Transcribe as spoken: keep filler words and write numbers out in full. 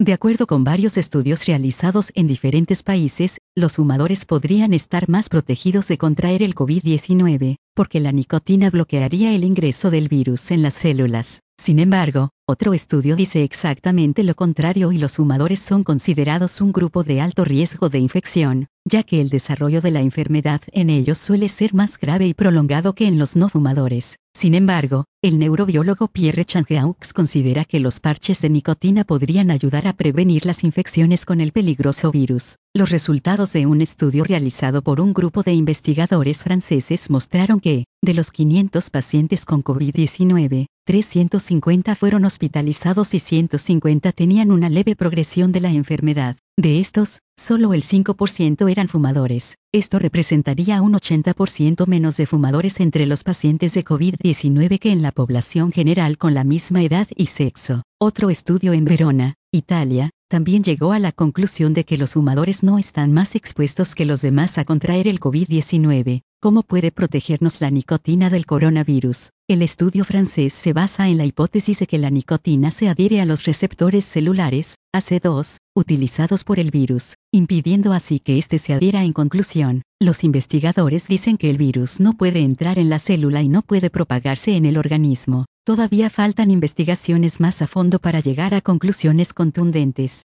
De acuerdo con varios estudios realizados en diferentes países, los fumadores podrían estar más protegidos de contraer el COVID diecinueve, porque la nicotina bloquearía el ingreso del virus en las células. Sin embargo, otro estudio dice exactamente lo contrario y los fumadores son considerados un grupo de alto riesgo de infección, ya que el desarrollo de la enfermedad en ellos suele ser más grave y prolongado que en los no fumadores. Sin embargo, el neurobiólogo Pierre Changeaux considera que los parches de nicotina podrían ayudar a prevenir las infecciones con el peligroso virus. Los resultados de un estudio realizado por un grupo de investigadores franceses mostraron que, de los quinientos pacientes con COVID diecinueve, trescientos cincuenta fueron hospitalizados y ciento cincuenta tenían una leve progresión de la enfermedad. De estos, solo el cinco por ciento eran fumadores. Esto representaría un ochenta por ciento menos de fumadores entre los pacientes de COVID diecinueve que en la población general con la misma edad y sexo. Otro estudio en Verona, Italia, también llegó a la conclusión de que los fumadores no están más expuestos que los demás a contraer el COVID diecinueve. ¿Cómo puede protegernos la nicotina del coronavirus? El estudio francés se basa en la hipótesis de que la nicotina se adhiere a los receptores celulares, A C E dos, utilizados por el virus, impidiendo así que éste se adhiera. En conclusión, los investigadores dicen que el virus no puede entrar en la célula y no puede propagarse en el organismo. Todavía faltan investigaciones más a fondo para llegar a conclusiones contundentes.